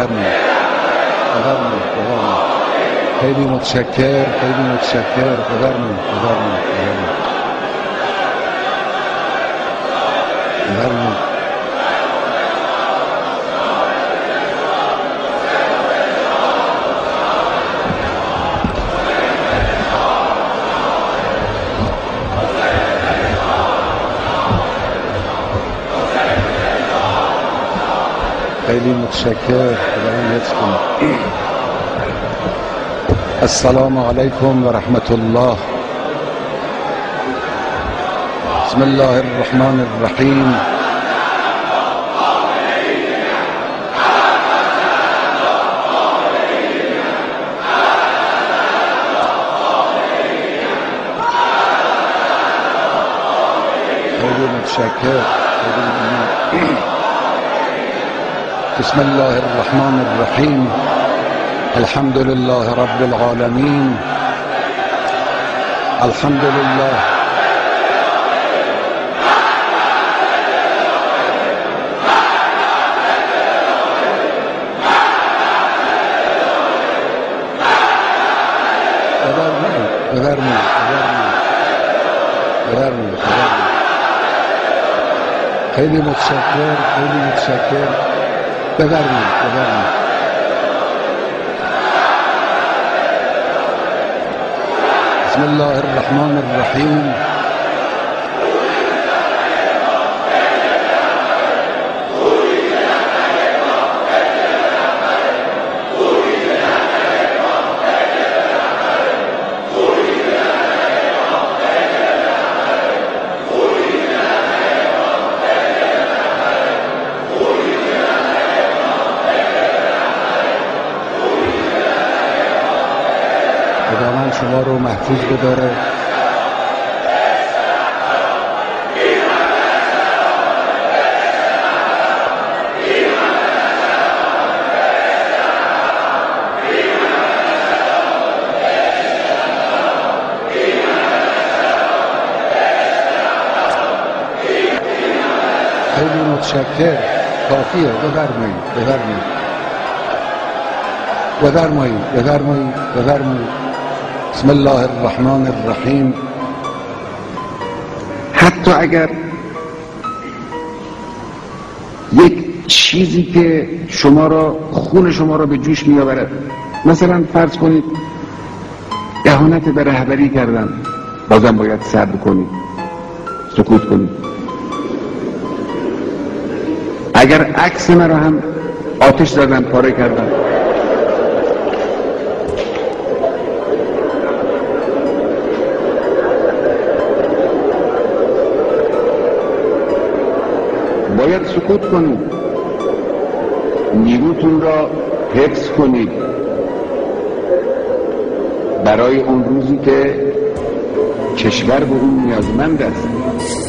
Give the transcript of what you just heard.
بفرمایید. خیلی متشکر. بفرمایید. خیلی متشکر. السلام علیکم و رحمت الله. بسم الله الرحمن الرحیم. خیلی متشکر. بسم الله الرحمن الرحیم. الحمد لله رب العالمین. الحمد لله خیلی متشکر. بفرمایید. بسم الله الرحمن الرحیم. خداوند شما رو محفوظ بداره. خیلی متشکر. کافیه. بفرمایید. بسم الله الرحمن الرحیم. حتی اگر یک چیزی که خون شما را به جوش می آورد، مثلا فرض کنید اهانت به رهبری کردن، بازم باید صبر کنید، سکوت کنید. اگر عکس مرا هم آتش زدن، پاره کردن، باید سکوت کنید، نیروتون را حفظ کنید برای اون روزی که کشور به اون نیازمند است.